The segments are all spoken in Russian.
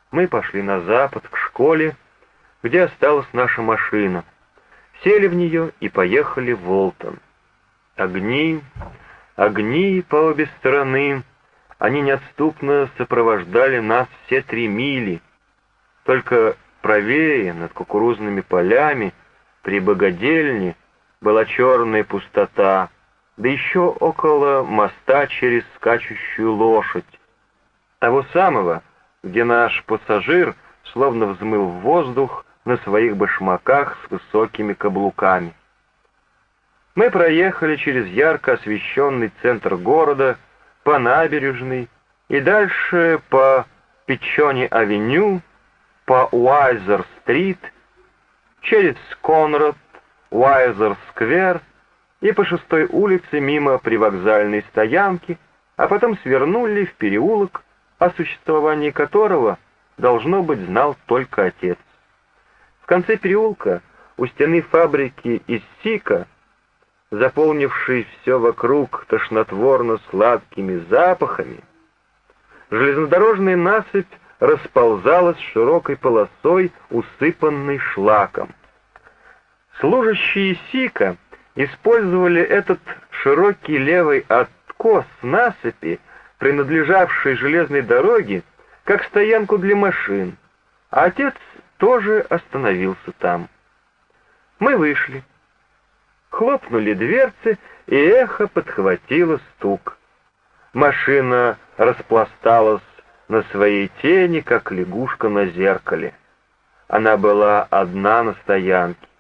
Мы пошли на запад, к школе, где осталась наша машина. Сели в нее и поехали в Олтон. Огни, огни по обе стороны, они неотступно сопровождали нас все 3 мили. Только правее, над кукурузными полями, при богадельне, была черная пустота, да еще около моста через скачущую лошадь, того самого, где наш пассажир словно взмыл в воздух на своих башмаках с высокими каблуками. Мы проехали через ярко освещенный центр города, по набережной и дальше по Пичони-авеню, по Уайзер-стрит, через Конрад, Уайзер-сквер и по 6-й улице мимо привокзальной стоянки, а потом свернули в переулок, о существовании которого, должно быть, знал только отец. В конце переулка, у стены фабрики из сика, заполнившей все вокруг тошнотворно-сладкими запахами, железнодорожная насыпь расползалась широкой полосой, усыпанной шлаком. Служащие сика использовали этот широкий левый откос насыпи, принадлежавшей железной дороге, как стоянку для машин, а отец тоже остановился там. Мы вышли. Хлопнули дверцы, и эхо подхватило стук. Машина распласталась на своей тени, как лягушка на зеркале. Она была одна на стоянке.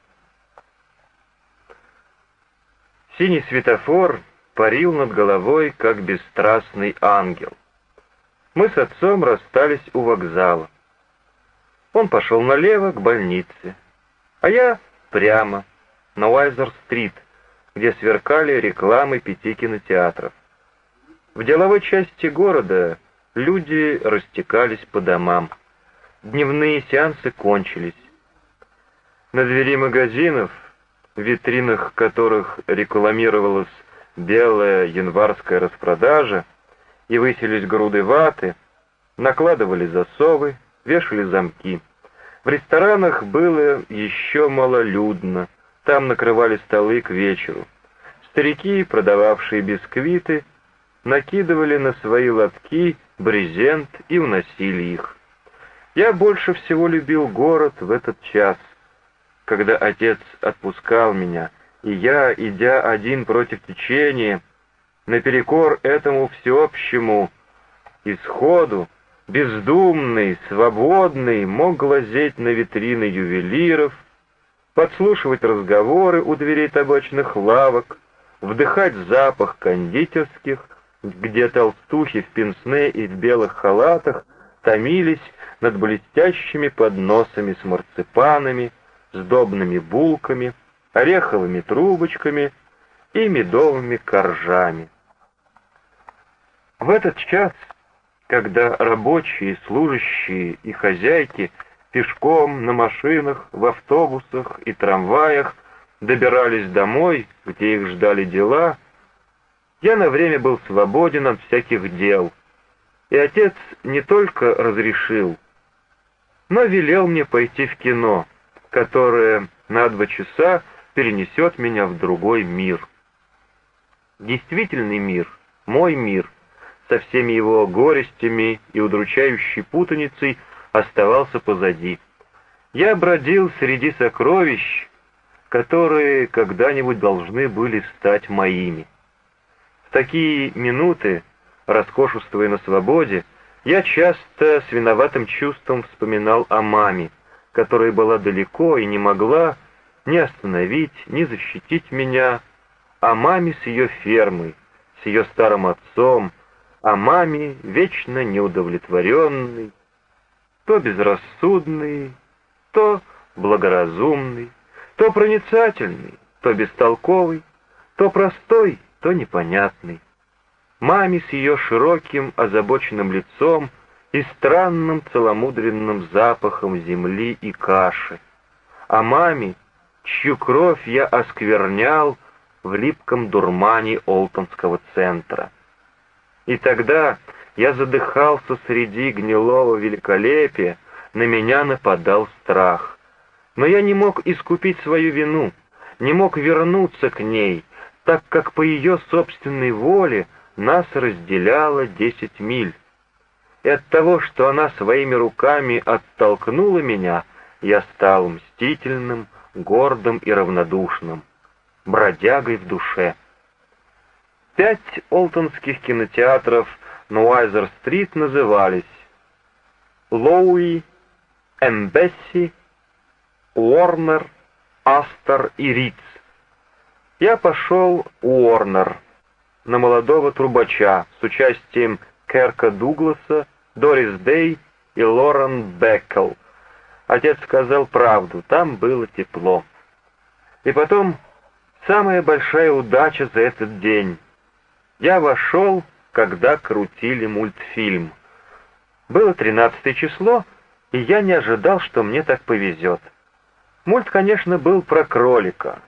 Синий светофор парил над головой, как бесстрастный ангел. Мы с отцом расстались у вокзала. Он пошел налево, к больнице, а я прямо, на Уайзер-стрит, где сверкали рекламы 5 кинотеатров. В деловой части города люди растекались по домам. Дневные сеансы кончились. На двери магазинов, в витринах которых рекламировалась белая январская распродажа, и высились груды ваты, накладывали засовы, вешали замки. В ресторанах было еще малолюдно, там накрывали столы к вечеру. Старики, продававшие бисквиты, накидывали на свои лотки брезент и уносили их. Я больше всего любил город в этот час, когда отец отпускал меня, и я, идя один против течения, наперекор этому всеобщему исходу, бездумный, свободный, мог глазеть на витрины ювелиров, подслушивать разговоры у дверей табачных лавок, вдыхать запах кондитерских, где толстухи в пенсне и в белых халатах томились над блестящими подносами с марципанами, сдобными булками, ореховыми трубочками и медовыми коржами. В этот час, когда рабочие, служащие и хозяйки пешком, на машинах, в автобусах и трамваях добирались домой, где их ждали дела, я на время был свободен от всяких дел, и отец не только разрешил, но велел мне пойти в кино, которое на 2 часа перенесет меня в другой мир. Действительный мир, мой мир, со всеми его горестями и удручающей путаницей, оставался позади. Я бродил среди сокровищ, которые когда-нибудь должны были стать моими. В такие минуты, роскошествуя на свободе, я часто с виноватым чувством вспоминал о маме, которая была далеко и не могла ни остановить, ни защитить меня, о маме с ее фермой, с ее старым отцом, о маме, вечно неудовлетворенной, то безрассудной, то благоразумной, то проницательной, то бестолковой, то простой, то непонятной. Маме с ее широким озабоченным лицом и странным целомудренным запахом земли и каши. О маме, чью кровь я осквернял в липком дурмане Олтонского центра. И тогда Я задыхался среди гнилого великолепия, на меня нападал страх. Но я не мог искупить свою вину, не мог вернуться к ней, так как по ее собственной воле нас разделяло 10 миль. И от того, что она своими руками оттолкнула меня, я стал мстительным, гордым и равнодушным, бродягой в душе. 5 олтонских кинотеатров на Уайзер-стрит назывались Лоуи, Эмбесси, Уорнер, Астор и Риц. Я пошел Уорнер, на молодого трубача с участием Керка Дугласа, Дорис Дэй и Лорен Беккел. Отец сказал правду, там было тепло. И потом, самая большая удача за этот день. Я вошел, когда крутили мультфильм. Было 13 число, и я не ожидал, что мне так повезет. Мульт, конечно, был про кролика.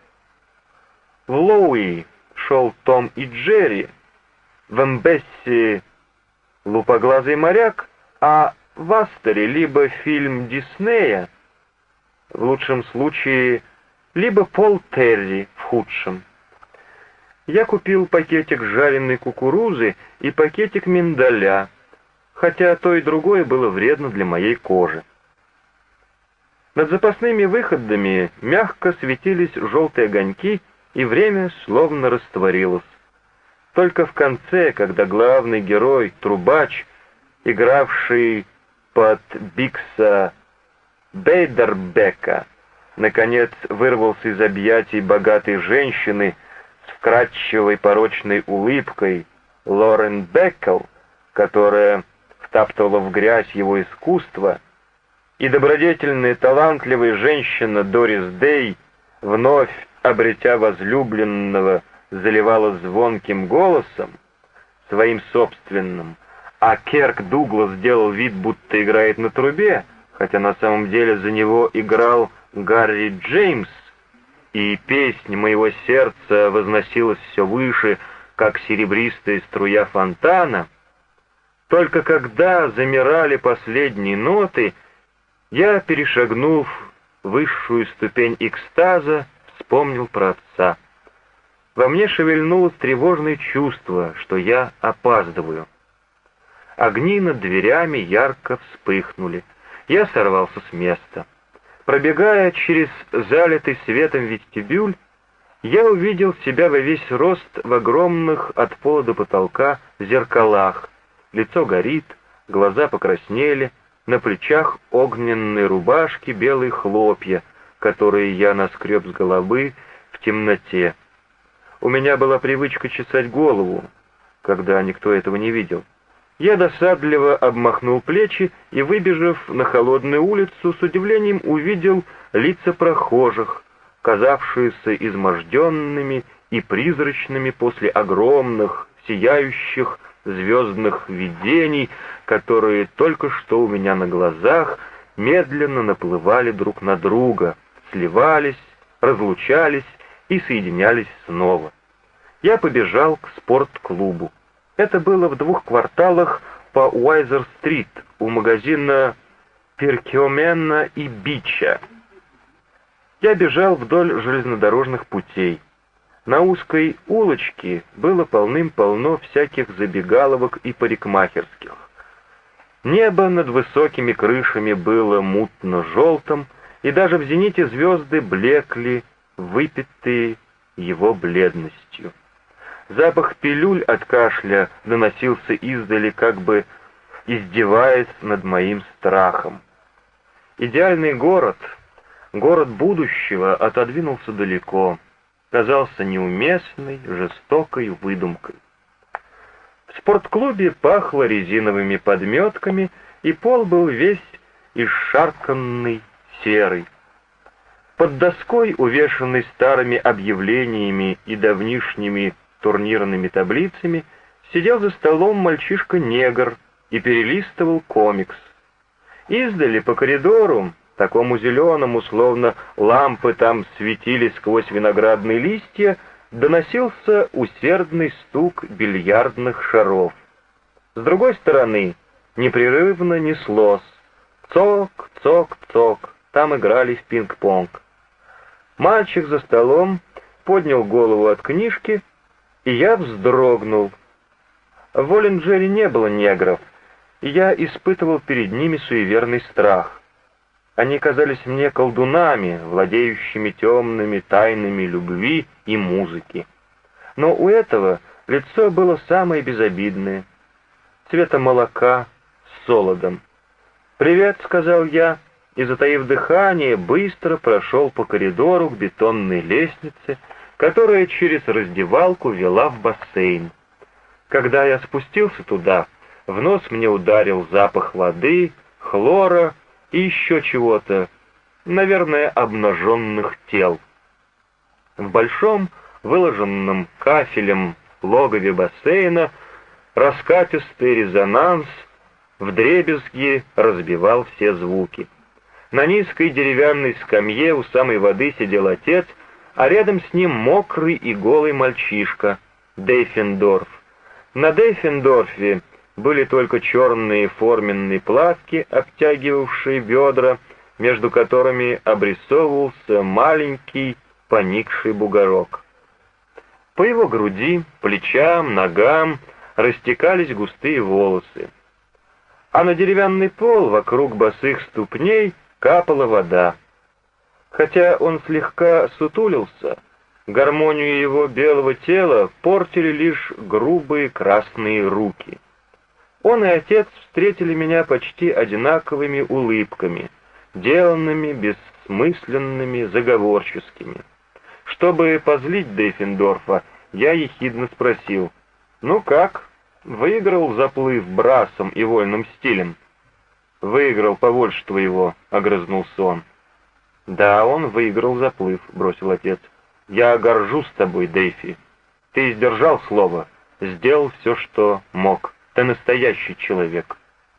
В Лоуи шел Том и Джерри, в Эмбесси лупоглазый моряк, а в Асторе либо фильм Диснея, в лучшем случае, либо Пол Терри в худшем. Я купил пакетик жареной кукурузы и пакетик миндаля, хотя то и другое было вредно для моей кожи. Над запасными выходами мягко светились желтые огоньки, и время словно растворилось. Только в конце, когда главный герой, трубач, игравший под Бикса Бейдербека, наконец вырвался из объятий богатой женщины с вкрадчивой порочной улыбкой Лорен Беккел, которая втаптывала в грязь его искусство, и добродетельная талантливая женщина Дорис Дэй, вновь обретя возлюбленного, заливала звонким голосом, своим собственным, а Керк Дуглас делал вид, будто играет на трубе, хотя на самом деле за него играл Гарри Джеймс, и песнь моего сердца возносилась все выше, как серебристая струя фонтана. Только когда замирали последние ноты, я, перешагнув высшую ступень экстаза, вспомнил про отца. Во мне шевельнулось тревожное чувство, что я опаздываю. Огни над дверями ярко вспыхнули. Я сорвался с места. Пробегая через залитый светом вестибюль, я увидел себя во весь рост в огромных от пола до потолка зеркалах. Лицо горит, глаза покраснели, на плечах огненные рубашки, белые хлопья, которые я наскреб с головы в темноте. У меня была привычка чесать голову, когда никто этого не видел. Я досадливо обмахнул плечи и, выбежав на холодную улицу, с удивлением увидел лица прохожих, казавшиеся изможденными и призрачными после огромных, сияющих звездных видений, которые только что у меня на глазах медленно наплывали друг на друга, сливались, разлучались и соединялись снова. Я побежал к спортклубу. Это было в 2 кварталах по Уайзер-стрит, у магазина Перкиомена и Бича. Я бежал вдоль железнодорожных путей. На узкой улочке было полным-полно всяких забегаловок и парикмахерских. Небо над высокими крышами было мутно-желтым, и даже в зените звезды блекли, выпитые его бледностью. Запах пилюль от кашля доносился издали, как бы издеваясь над моим страхом. Идеальный город, город будущего, отодвинулся далеко, казался неуместной, жестокой выдумкой. В спортклубе пахло резиновыми подметками, и пол был весь исшарканный, серый. Под доской, увешанной старыми объявлениями и давнишними турнирными таблицами, сидел за столом мальчишка-негр и перелистывал комикс. Издали по коридору, такому зеленому, словно лампы там светились сквозь виноградные листья, доносился усердный стук бильярдных шаров. С другой стороны непрерывно неслось цок, цок, цок, там играли в пинг-понг. Мальчик за столом поднял голову от книжки, и я вздрогнул. В Воллинджере не было негров, и я испытывал перед ними суеверный страх. Они казались мне колдунами, владеющими темными тайнами любви и музыки. Но у этого лицо было самое безобидное, цвета молока с солодом. «Привет», — сказал я, и, затаив дыхание, быстро прошел по коридору к бетонной лестнице, которая через раздевалку вела в бассейн. Когда я спустился туда, в нос мне ударил запах воды, хлора и еще чего-то, наверное, обнаженных тел. В большом, выложенном кафелем логове бассейна раскатистый резонанс вдребезги разбивал все звуки. На низкой деревянной скамье у самой воды сидел отец, а рядом с ним мокрый и голый мальчишка, Дейффендорф. На Дейффендорфе были только черные форменные плавки, обтягивавшие бедра, между которыми обрисовывался маленький поникший бугорок. По его груди, плечам, ногам растекались густые волосы, а на деревянный пол вокруг босых ступней капала вода. Хотя он слегка сутулился, гармонию его белого тела портили лишь грубые красные руки. Он и отец встретили меня почти одинаковыми улыбками, деланными, бессмысленными, заговорческими. Чтобы позлить Дейффендорфа, я ехидно спросил: «Ну как, выиграл заплыв брасом и вольным стилем?» «Выиграл побольше твоего», — огрызнулся он. «Да, он выиграл заплыв», — бросил отец. «Я горжусь тобой, Дейфи. Ты сдержал слово, сделал все, что мог. Ты настоящий человек».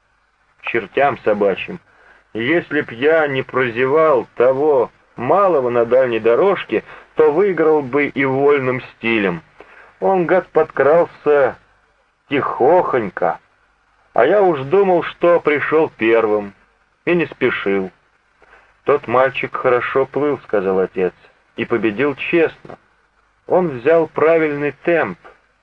«Чертям собачьим. Если б я не прозевал того малого на дальней дорожке, то выиграл бы и вольным стилем. Он, гад, подкрался тихохонько, а я уж думал, что пришел первым, и не спешил». «Тот мальчик хорошо плыл», — сказал отец, — «и победил честно. Он взял правильный темп.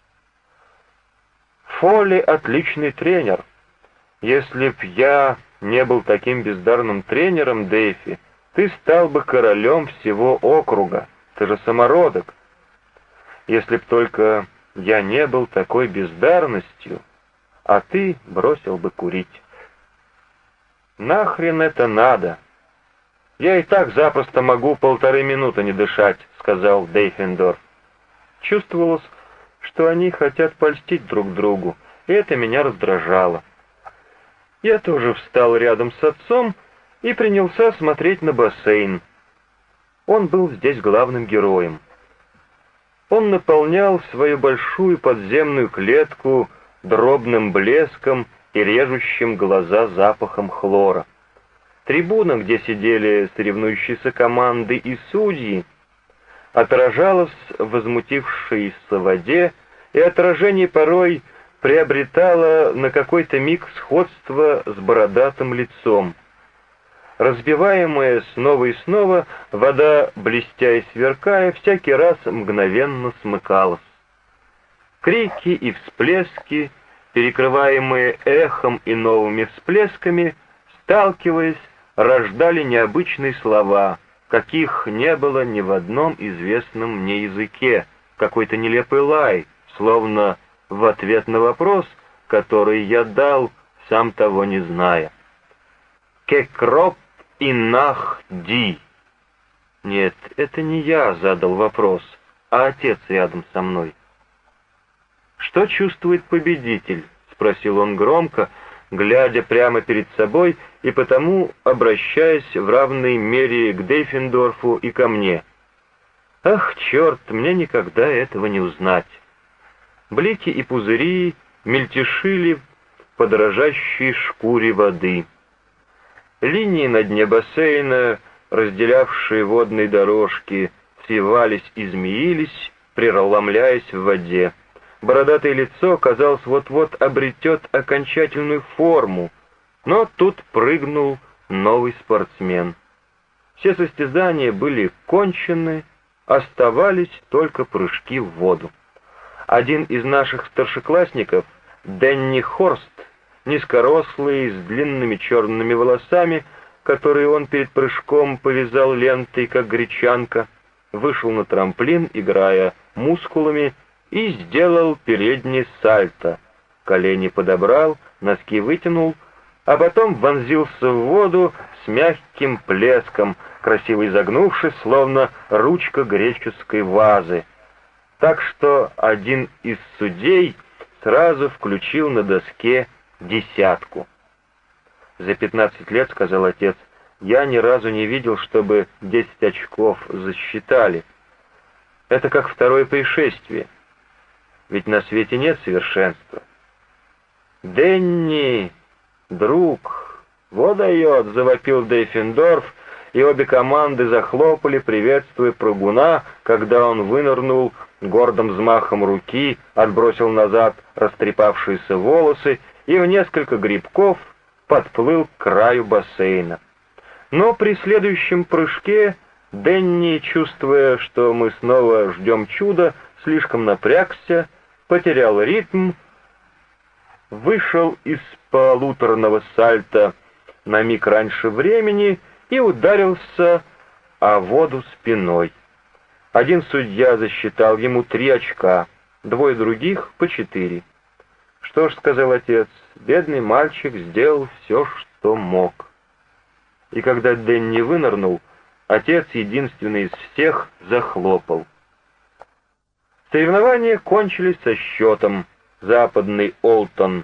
Фолли — отличный тренер. Если б я не был таким бездарным тренером, Дейфи, ты стал бы королем всего округа. Ты же самородок. Если б только я не был такой бездарностью, а ты бросил бы курить». «Нахрен это надо? Я и так запросто могу 1,5 минуты не дышать», — сказал Дейффендорф. Чувствовалось, что они хотят польстить друг другу, и это меня раздражало. Я тоже встал рядом с отцом и принялся смотреть на бассейн. Он был здесь главным героем. Он наполнял свою большую подземную клетку дробным блеском и режущим глаза запахом хлора. Трибуна, где сидели соревнующиеся команды и судьи, отражалась в возмутившейся воде, и отражение порой приобретало на какой-то миг сходство с бородатым лицом. Разбиваемая снова и снова, вода, блестя и сверкая, всякий раз мгновенно смыкалась. Крики и всплески, перекрываемые эхом и новыми всплесками, сталкиваясь, рождали необычные слова, каких не было ни в одном известном мне языке, какой-то нелепый лай, словно в ответ на вопрос, который я дал, сам того не зная. «Кекроп и нах ди». Нет, это не я задал вопрос, а отец рядом со мной. «Что чувствует победитель?» — спросил он громко, глядя прямо перед собой и потому обращаясь в равной мере к Дейффендорфу и ко мне. Ах, черт, мне никогда этого не узнать. Блики и пузыри мельтешили по дрожащей шкуре воды. Линии на дне бассейна, разделявшие водные дорожки, свивались и змеились, преломляясь в воде. Бородатое лицо, казалось, вот-вот обретет окончательную форму, но тут прыгнул новый спортсмен. Все состязания были кончены, оставались только прыжки в воду. Один из наших старшеклассников, Дэнни Хорст, низкорослый, с длинными черными волосами, которые он перед прыжком повязал лентой, как гречанка, вышел на трамплин, играя мускулами, и сделал передний сальто. Колени подобрал, носки вытянул, а потом вонзился в воду с мягким плеском, красиво изогнувшись, словно ручка греческой вазы. Так что один из судей сразу включил на доске 10. «За 15 лет, — сказал отец, — я ни разу не видел, чтобы 10 очков засчитали. Это как второе пришествие. Ведь на свете нет совершенства». «Дэнни, друг, вот дает!» — завопил Дейффендорф, и обе команды захлопали, приветствуя прыгуна, когда он вынырнул гордым взмахом руки, отбросил назад растрепавшиеся волосы и в несколько грибков подплыл к краю бассейна. Но при следующем прыжке Дэнни, чувствуя, что мы снова ждем чуда, слишком напрягся, потерял ритм, вышел из полуторного сальто на миг раньше времени и ударился о воду спиной. Один судья засчитал ему 3 очка, 2 других по 4. «Что ж, — сказал отец, — бедный мальчик сделал все, что мог». И когда Дэнни вынырнул, отец, единственный из всех, захлопал. Соревнования кончились со счетом: Западный Олтон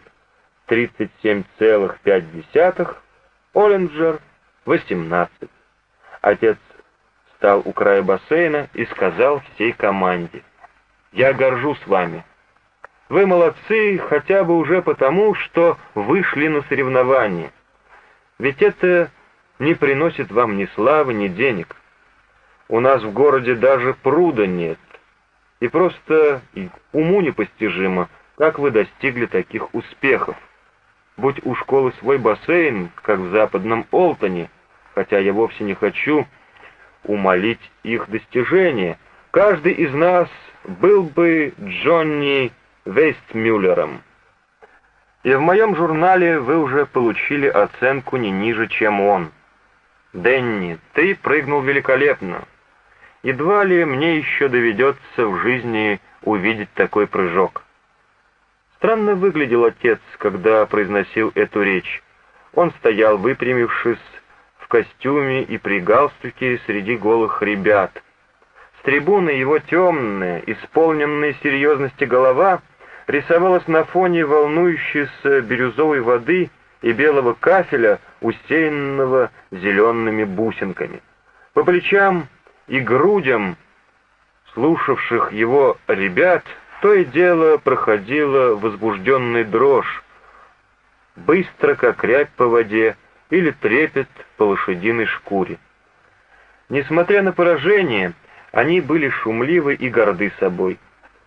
37,5, Оллинджер 18. Отец встал у края бассейна и сказал всей команде: «Я горжусь вами. Вы молодцы хотя бы уже потому, что вышли на соревнования. Ведь это не приносит вам ни славы, ни денег. У нас в городе даже пруда нет. И просто уму непостижимо, как вы достигли таких успехов. Будь у школы свой бассейн, как в Западном Олтоне, хотя я вовсе не хочу умалить их достижения, каждый из нас был бы Джонни Вестмюллером. И в моем журнале вы уже получили оценку не ниже, чем он. Дэнни, ты прыгнул великолепно. Едва ли мне еще доведется в жизни увидеть такой прыжок». Странно выглядел отец, когда произносил эту речь. Он стоял, выпрямившись, в костюме и при галстуке среди голых ребят. С трибуны его темная, исполненная серьезности голова рисовалась на фоне волнующейся бирюзовой воды и белого кафеля, усеянного зелеными бусинками. По плечам и грудям слушавших его ребят то и дело проходила возбужденная дрожь, быстро как рябь по воде или трепет по лошадиной шкуре. Несмотря на поражение, они были шумливы и горды собой.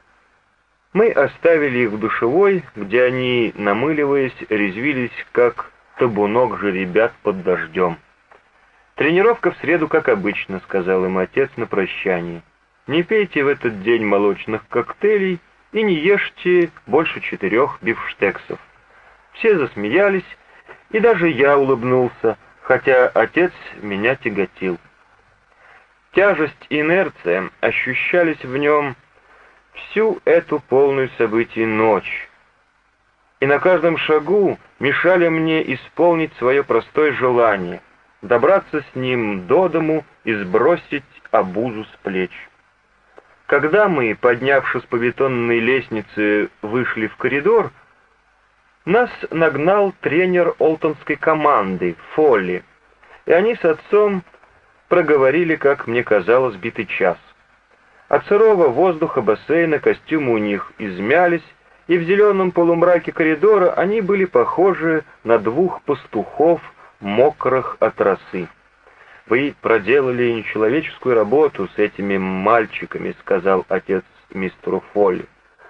Мы оставили их в душевой, где они, намыливаясь, резвились, как табунок жеребят под дождем. «Тренировка в среду, как обычно», — сказал им отец на прощание. «Не пейте в этот день молочных коктейлей и не ешьте больше 4 бифштексов». Все засмеялись, и даже я улыбнулся, хотя отец меня тяготил. Тяжесть и инерция ощущались в нем всю эту полную событий ночь, и на каждом шагу мешали мне исполнить свое простое желание — добраться с ним до дому и сбросить обузу с плеч. Когда мы, поднявшись по бетонной лестнице, вышли в коридор, нас нагнал тренер олтонской команды, Фолли, и они с отцом проговорили, как мне казалось, битый час. От сырого воздуха бассейна костюмы у них измялись, и в зеленом полумраке коридора они были похожи на 2 пастухов, мокрых от росы. «Вы проделали нечеловеческую работу с этими мальчиками», — сказал отец мистеру Фолли.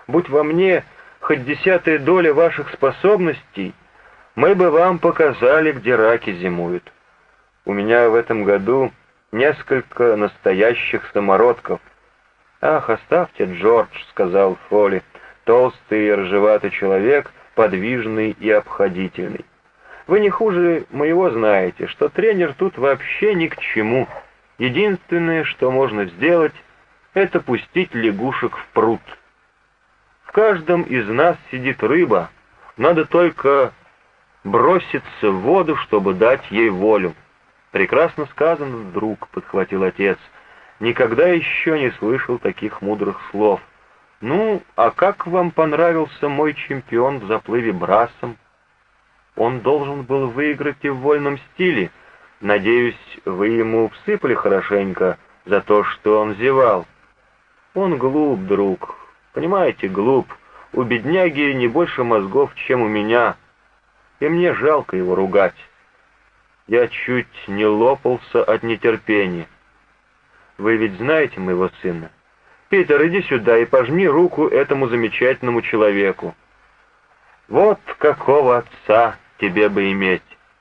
будь во мне хоть 10-я доля ваших способностей, мы бы вам показали, где раки зимуют. У меня в этом году несколько настоящих самородков». «Ах, оставьте, Джордж», — сказал Фолли, толстый и рыжеватый человек, подвижный и обходительный. «Вы не хуже моего знаете, что тренер тут вообще ни к чему. Единственное, что можно сделать, это пустить лягушек в пруд. В каждом из нас сидит рыба, надо только броситься в воду, чтобы дать ей волю». «Прекрасно сказано, друг», — подхватил отец. «Никогда еще не слышал таких мудрых слов. Ну, а как вам понравился мой чемпион в заплыве брасом?» «Он должен был выиграть и в вольном стиле. Надеюсь, вы ему всыпали хорошенько за то, что он зевал». «Он глуп, друг. Понимаете, глуп. У бедняги не больше мозгов, чем у меня. И мне жалко его ругать. Я чуть не лопался от нетерпения. Вы ведь знаете моего сына? Питер, иди сюда и пожми руку этому замечательному человеку. Вот какого отца тебе бы иметь».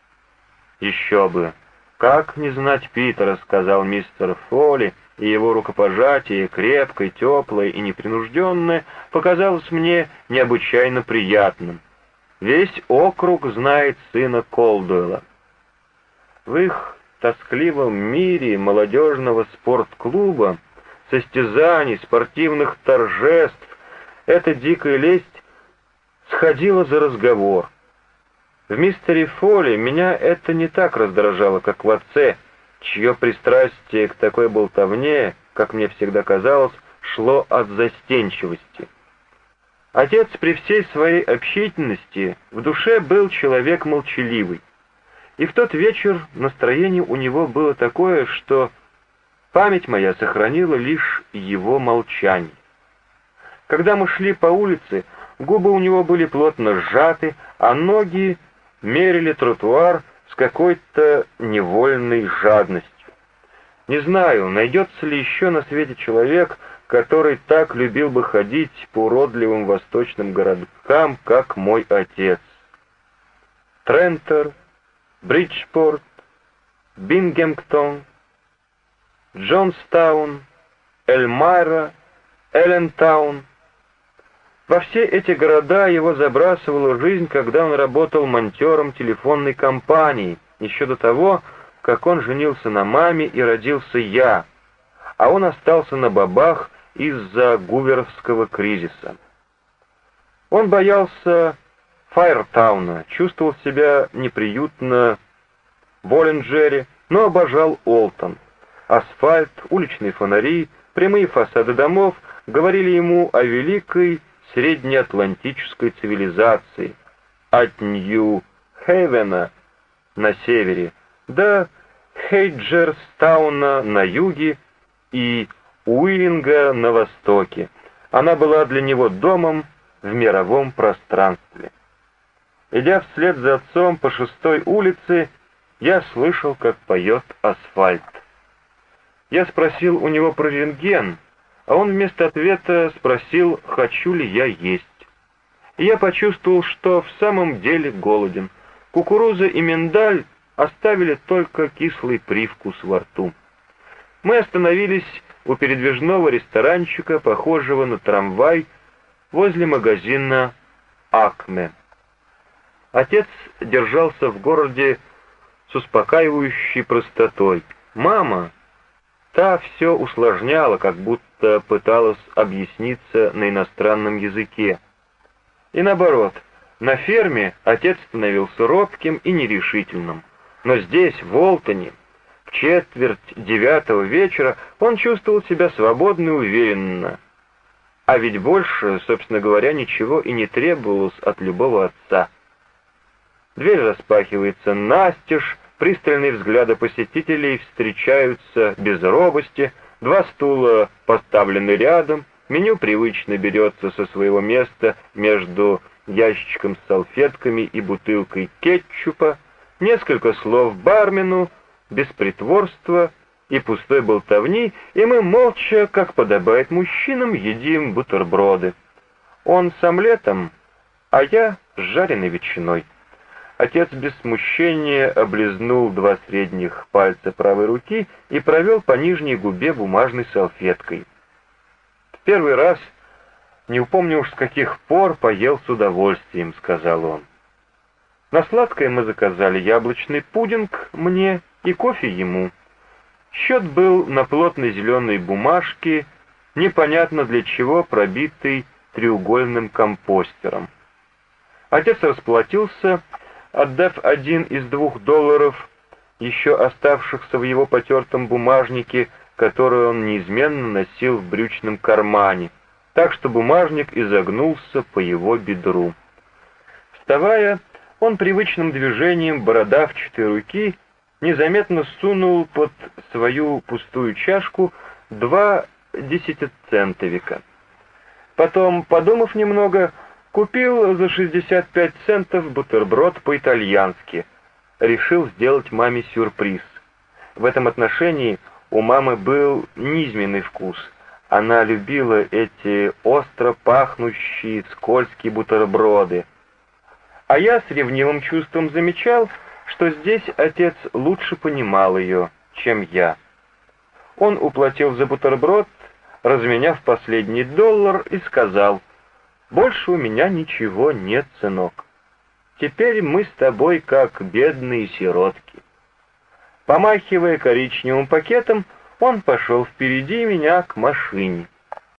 «Еще бы! Как не знать Питера», — сказал мистер Фолли, и его рукопожатие, крепкое, теплое и непринужденное, показалось мне необычайно приятным. Весь округ знает сына Колдуэлла. В их тоскливом мире молодежного спортклуба, состязаний, спортивных торжеств, эта дикая лесть сходила за разговор. В мистере Фолли меня это не так раздражало, как в отце, чье пристрастие к такой болтовне, как мне всегда казалось, шло от застенчивости. Отец при всей своей общительности в душе был человек молчаливый. И в тот вечер настроение у него было такое, что память моя сохранила лишь его молчание. Когда мы шли по улице, губы у него были плотно сжаты, а ноги мерили тротуар с какой-то невольной жадностью. Не знаю, найдется ли еще на свете человек, который так любил бы ходить по уродливым восточным городкам, как мой отец. Трентер, Бриджпорт, Бингемптон, Джонстаун, Эльмайра, Эллентаун. Во все эти города его забрасывала жизнь, когда он работал монтёром телефонной компании, еще до того, как он женился на маме и родился я, а он остался на бабах из-за гуверовского кризиса. Он боялся Файртауна, чувствовал себя неприютно в Боллинджере, но обожал Олтон. Асфальт, уличные фонари, прямые фасады домов говорили ему о великой среднеатлантической цивилизации, от Нью-Хейвена на севере до Хейджерстауна на юге и Уиллинга на востоке. Она была для него домом в мировом пространстве. Идя вслед за отцом по 6-й улице, я слышал, как поет асфальт. Я спросил у него про рентген, а он вместо ответа спросил, хочу ли я есть. И я почувствовал, что в самом деле голоден. Кукуруза и миндаль оставили только кислый привкус во рту. Мы остановились у передвижного ресторанчика, похожего на трамвай, возле магазина «Акме». Отец держался в городе с успокаивающей простотой. Мама, та все усложняла, как будто пыталась объясниться на иностранном языке. И наоборот, на ферме отец становился робким и нерешительным. Но здесь, в Олтоне, в 8:45 вечера, он чувствовал себя свободно и уверенно. А ведь больше, собственно говоря, ничего и не требовалось от любого отца. Дверь распахивается настежь, пристальные взгляды посетителей встречаются без робости, 2 стула поставлены рядом, меню привычно берется со своего места между ящичком с салфетками и бутылкой кетчупа, несколько слов бармену, без притворства и пустой болтовни, и мы молча, как подобает мужчинам, едим бутерброды. Он с омлетом, а я с жареной ветчиной. Отец без смущения облизнул 2 средних пальца правой руки и провел по нижней губе бумажной салфеткой. В первый раз, не упомню уж с каких пор, поел с удовольствием, сказал он. На сладкое мы заказали яблочный пудинг мне и кофе ему. Счет был на плотной зеленой бумажке, непонятно для чего пробитый треугольным компостером. Отец расплатился, отдав $1 из $2, еще оставшихся в его потертом бумажнике, который он неизменно носил в брючном кармане, так что бумажник изогнулся по его бедру. Вставая, он привычным движением бородавчатой руки незаметно сунул под свою пустую чашку 2 десятицентовика. Потом, подумав немного, купил за 65 центов бутерброд по-итальянски. Решил сделать маме сюрприз. В этом отношении у мамы был низменный вкус. Она любила эти остро пахнущие скользкие бутерброды. А я с ревнивым чувством замечал, что здесь отец лучше понимал ее, чем я. Он уплатил за бутерброд, разменяв последний $1, и сказал: «Больше у меня ничего нет, сынок. Теперь мы с тобой как бедные сиротки». Помахивая коричневым пакетом, он пошел впереди меня к машине.